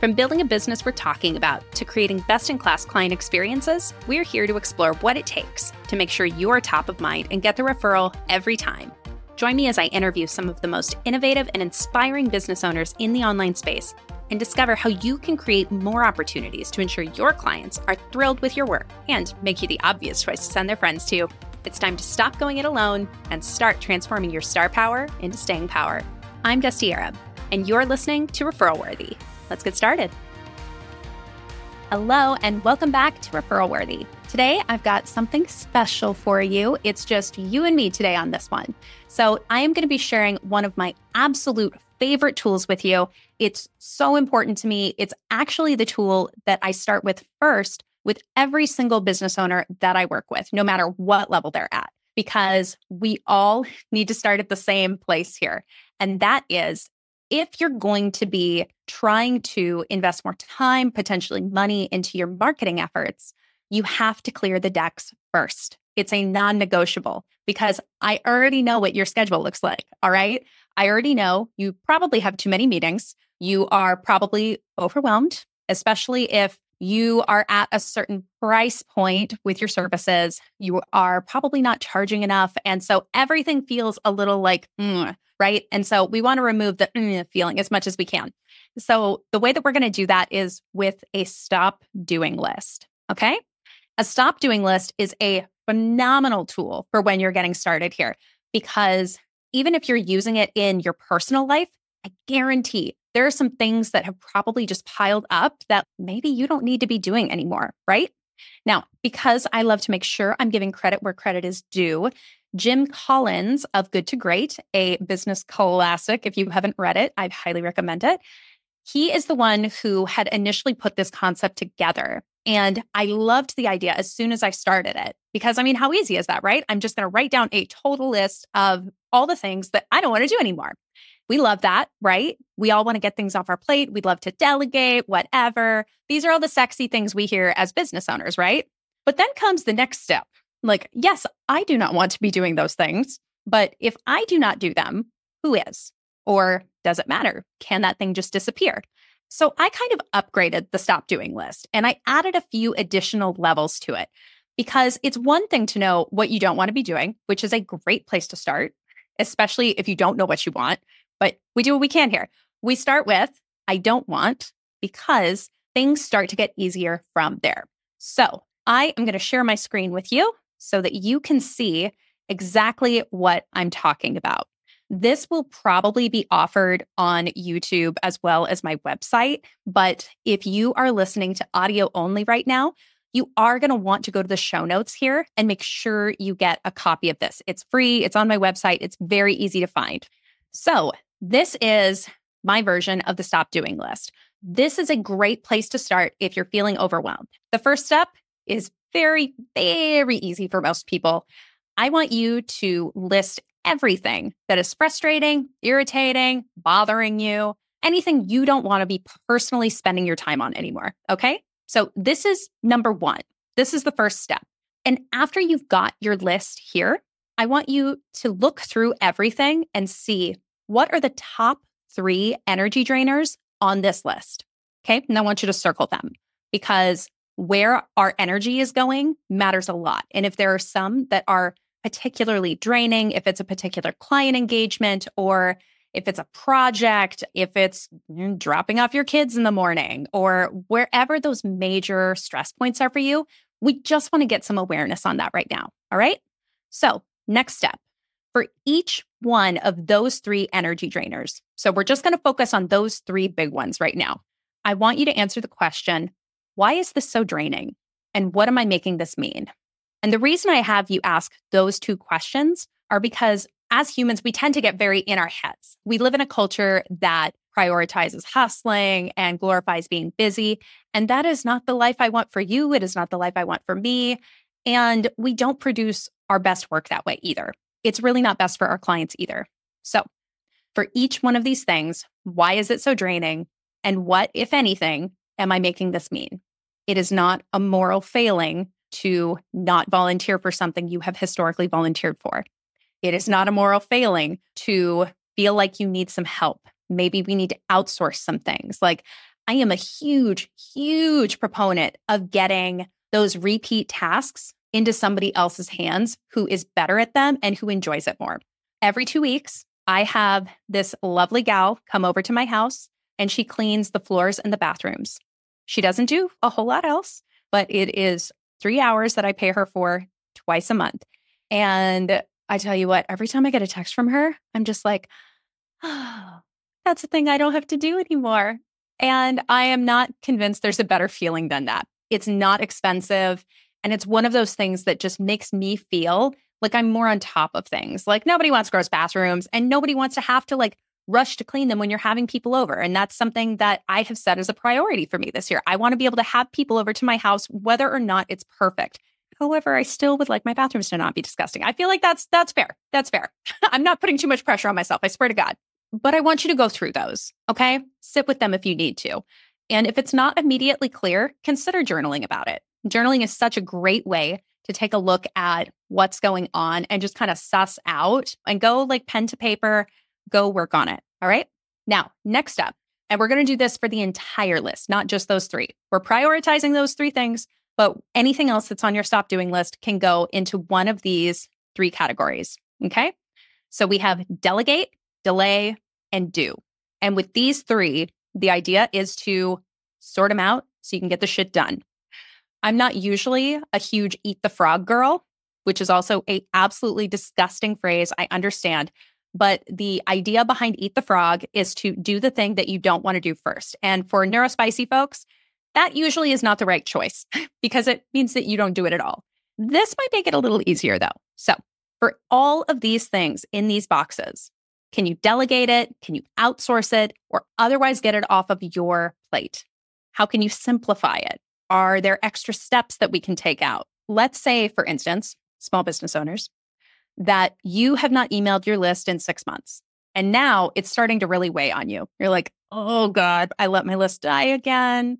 From building a business we're talking about to creating best-in-class client experiences, we're here to explore what it takes to make sure you're top of mind and get the referral every time. Join me as I interview some of the most innovative and inspiring business owners in the online space and discover how you can create more opportunities to ensure your clients are thrilled with your work and make you the obvious choice to send their friends to. It's time to stop going it alone and start transforming your star power into staying power. I'm Dusty Arab, and you're listening to Referral Worthy. Let's get started. Hello, and welcome back to Referral Worthy. Today, I've got something special for you. It's just you and me today on this one. So I am going to be sharing one of my absolute favorite tools with you. It's so important to me. It's actually the tool that I start with first with every single business owner that I work with, no matter what level they're at, because we all need to start at the same place here. And that is, if you're going to be trying to invest more time, potentially money into your marketing efforts, you have to clear the decks first. It's a non-negotiable because I already know what your schedule looks like, all right? I already know you probably have too many meetings. You are probably overwhelmed, especially if you are at a certain price point with your services. You are probably not charging enough. And so everything feels a little like, right? And so we want to remove the feeling as much as we can. So the way that we're going to do that is with a stop doing list, okay? A stop doing list is a phenomenal tool for when you're getting started here, because even if you're using it in your personal life, I guarantee there are some things that have probably just piled up that maybe you don't need to be doing anymore, right? Now, because I love to make sure I'm giving credit where credit is due, Jim Collins of Good to Great, a business classic, if you haven't read it, I'd highly recommend it. He is the one who had initially put this concept together. And I loved the idea as soon as I started it, because how easy is that, right? I'm just going to write down a total list of all the things that I don't want to do anymore. We love that, right? We all want to get things off our plate. We'd love to delegate, whatever. These are all the sexy things we hear as business owners, right? But then comes the next step. Like, yes, I do not want to be doing those things, but if I do not do them, who is? Or does it matter? Can that thing just disappear? So I kind of upgraded the stop doing list and I added a few additional levels to it, because it's one thing to know what you don't want to be doing, which is a great place to start, especially if you don't know what you want. But we do what we can here. We start with, I don't want, because things start to get easier from there. So I am going to share my screen with you so that you can see exactly what I'm talking about. This will probably be offered on YouTube as well as my website. But if you are listening to audio only right now, you are going to want to go to the show notes here and make sure you get a copy of this. It's free. It's on my website. It's very easy to find. So this is my version of the stop doing list. This is a great place to start if you're feeling overwhelmed. The first step is very, very easy for most people. I want you to list everything that is frustrating, irritating, bothering you, anything you don't want to be personally spending your time on anymore. Okay? So this is number one. This is the first step. And after you've got your list here, I want you to look through everything and see what are the top 3 energy drainers on this list. Okay? And I want you to circle them, because where our energy is going matters a lot. And if there are some that are particularly draining, if it's a particular client engagement, or if it's a project, if it's dropping off your kids in the morning, or wherever those major stress points are for you, we just want to get some awareness on that right now. All right? So next step, for each one of those 3 energy drainers, so we're just going to focus on those 3 big ones right now. I want you to answer the question, why is this so draining? And what am I making this mean? And the reason I have you ask those 2 questions are because as humans, we tend to get very in our heads. We live in a culture that prioritizes hustling and glorifies being busy. And that is not the life I want for you. It is not the life I want for me. And we don't produce our best work that way either. It's really not best for our clients either. So for each one of these things, why is it so draining? And what, if anything, am I making this mean? It is not a moral failing to not volunteer for something you have historically volunteered for. It is not a moral failing to feel like you need some help. Maybe we need to outsource some things. Like, I am a huge, huge proponent of getting those repeat tasks into somebody else's hands who is better at them and who enjoys it more. Every 2 weeks, I have this lovely gal come over to my house and she cleans the floors and the bathrooms. She doesn't do a whole lot else, but it is 3 hours that I pay her for twice a month. And I tell you what, every time I get a text from her, I'm just like, oh, that's a thing I don't have to do anymore. And I am not convinced there's a better feeling than that. It's not expensive. And it's one of those things that just makes me feel like I'm more on top of things. Like nobody wants gross bathrooms and nobody wants to have to like rush to clean them when you're having people over. And that's something that I have set as a priority for me this year. I want to be able to have people over to my house, whether or not it's perfect. However, I still would like my bathrooms to not be disgusting. I feel like that's fair. That's fair. I'm not putting too much pressure on myself. I swear to God. But I want you to go through those, okay? Sit with them if you need to. And if it's not immediately clear, consider journaling about it. Journaling is such a great way to take a look at what's going on and just kind of suss out and go like pen to paper, go work on it. All right. Now, next up, and we're going to do this for the entire list, not just those three. We're prioritizing those three things, but anything else that's on your stop doing list can go into one of these three categories. Okay. So we have delegate, delay, and do. And with these three, the idea is to sort them out so you can get the shit done. I'm not usually a huge eat the frog girl, which is also an absolutely disgusting phrase. I understand. But the idea behind eat the frog is to do the thing that you don't want to do first. And for neurospicy folks, that usually is not the right choice because it means that you don't do it at all. This might make it a little easier though. So for all of these things in these boxes, can you delegate it? Can you outsource it or otherwise get it off of your plate? How can you simplify it? Are there extra steps that we can take out? Let's say, for instance, small business owners, that you have not emailed your list in 6 months. And now it's starting to really weigh on you. You're like, oh God, I let my list die again.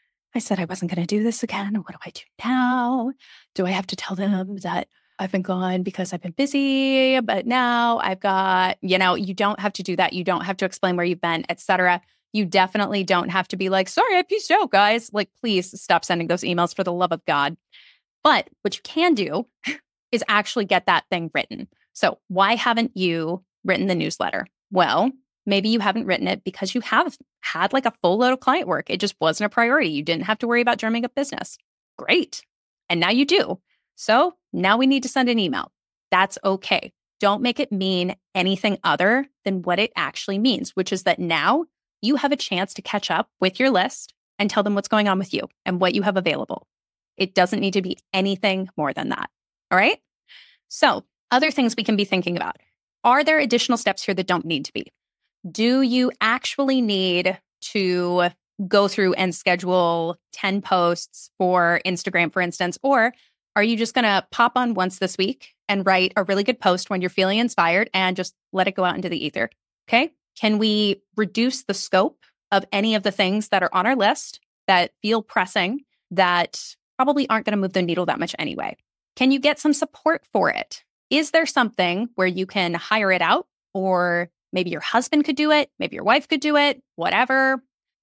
I said I wasn't going to do this again. What do I do now? Do I have to tell them that I've been gone because I've been busy, but now I've got, you don't have to do that. You don't have to explain where you've been, etc. You definitely don't have to be like, sorry, I pieced out, guys. Like, please stop sending those emails for the love of God. But what you can do is actually get that thing written. So why haven't you written the newsletter? Well, maybe you haven't written it because you have had like a full load of client work. It just wasn't a priority. You didn't have to worry about drumming up business. Great. And now you do. So now we need to send an email. That's okay. Don't make it mean anything other than what it actually means, which is that now you have a chance to catch up with your list and tell them what's going on with you and what you have available. It doesn't need to be anything more than that. All right? So other things we can be thinking about. Are there additional steps here that don't need to be? Do you actually need to go through and schedule 10 posts for Instagram, for instance? Or are you just going to pop on once this week and write a really good post when you're feeling inspired and just let it go out into the ether? Okay. Can we reduce the scope of any of the things that are on our list that feel pressing that probably aren't going to move the needle that much anyway? Can you get some support for it? Is there something where you can hire it out, or maybe your husband could do it, maybe your wife could do it, whatever?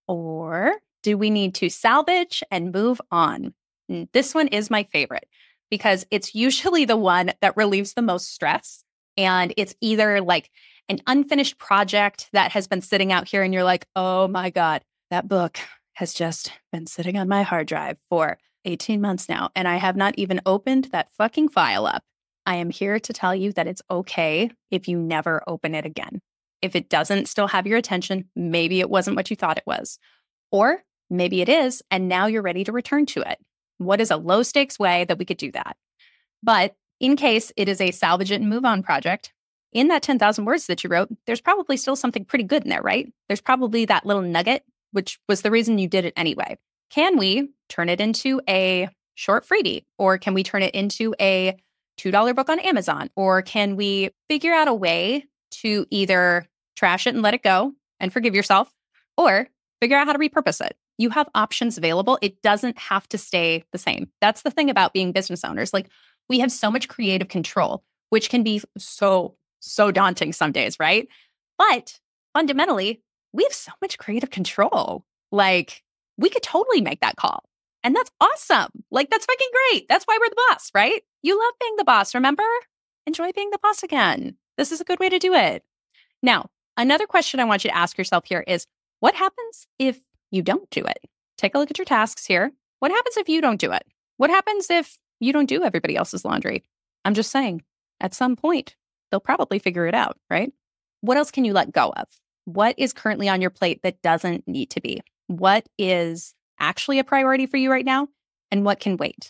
Or do we need to salvage and move on? This one is my favorite because it's usually the one that relieves the most stress. And it's either like an unfinished project that has been sitting out here and you're like, oh my God, that book has just been sitting on my hard drive for 18 months now, and I have not even opened that fucking file up. I am here to tell you that it's okay if you never open it again. If it doesn't still have your attention, maybe it wasn't what you thought it was. Or maybe it is, and now you're ready to return to it. What is a low stakes way that we could do that? But in case it is a salvage it and move on project, in that 10,000 words that you wrote, there's probably still something pretty good in there, right? There's probably that little nugget, which was the reason you did it anyway. Can we turn it into a short freebie? Or can we turn it into a $2 book on Amazon? Or can we figure out a way to either trash it and let it go and forgive yourself, or figure out how to repurpose it? You have options available. It doesn't have to stay the same. That's the thing about being business owners. Like, we have so much creative control, which can be so daunting some days, right? But fundamentally, we have so much creative control. Like, we could totally make that call. And that's awesome. Like, that's fucking great. That's why we're the boss, right? You love being the boss, remember? Enjoy being the boss again. This is a good way to do it. Now, another question I want you to ask yourself here is, what happens if you don't do it? Take a look at your tasks here. What happens if you don't do it? What happens if you don't do everybody else's laundry? I'm just saying, at some point, they'll probably figure it out, right? What else can you let go of? What is currently on your plate that doesn't need to be? What is actually a priority for you right now? And what can wait?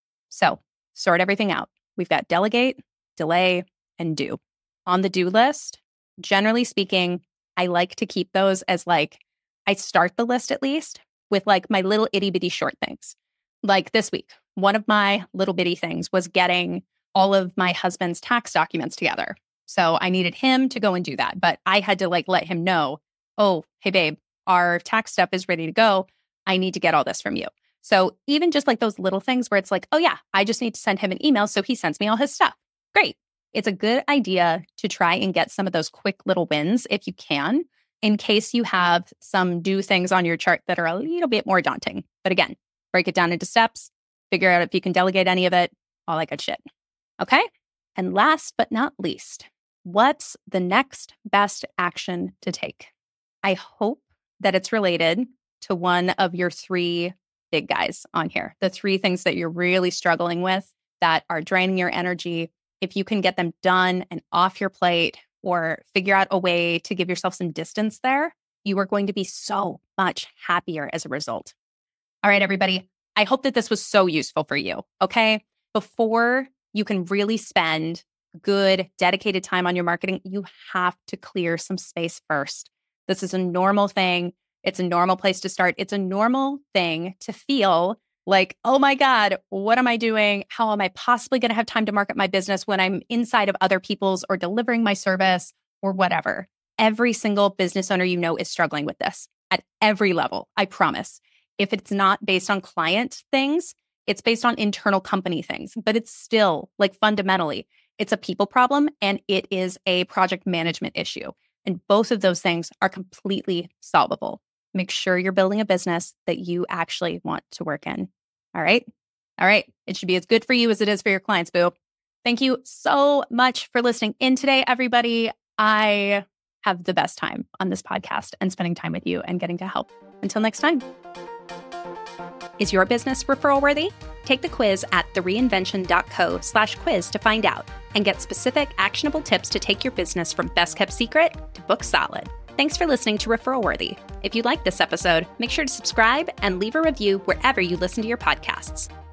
So sort everything out. We've got delegate, delay, and do. On the do list, generally speaking, I like to keep those as like, I start the list at least with like my little itty bitty short things. Like this week, one of my little bitty things was getting all of my husband's tax documents together. So I needed him to go and do that. But I had to like let him know, oh, hey, babe, our tax stuff is ready to go. I need to get all this from you. So even just like those little things where it's like, oh yeah, I just need to send him an email so he sends me all his stuff. Great. It's a good idea to try and get some of those quick little wins if you can, in case you have some do things on your chart that are a little bit more daunting. But again, break it down into steps, figure out if you can delegate any of it, all that good shit. Okay? And last but not least, what's the next best action to take? I hope that it's related to one of your three big guys on here, the three things that you're really struggling with that are draining your energy. If you can get them done and off your plate or figure out a way to give yourself some distance there, you are going to be so much happier as a result. All right, everybody. I hope that this was so useful for you, okay? Before you can really spend good, dedicated time on your marketing, you have to clear some space first. This is a normal thing. It's a normal place to start. It's a normal thing to feel like, oh my God, what am I doing? How am I possibly going to have time to market my business when I'm inside of other people's or delivering my service or whatever? Every single business owner you know is struggling with this at every level, I promise. If it's not based on client things, it's based on internal company things, but it's still like fundamentally, it's a people problem and it is a project management issue. And both of those things are completely solvable. Make sure you're building a business that you actually want to work in. All right? All right. It should be as good for you as it is for your clients, boo. Thank you so much for listening in today, everybody. I have the best time on this podcast and spending time with you and getting to help. Until next time. Is your business referral worthy? Take the quiz at thereinvention.co/quiz to find out and get specific actionable tips to take your business from best kept secret to book solid. Thanks for listening to Referral Worthy. If you like this episode, make sure to subscribe and leave a review wherever you listen to your podcasts.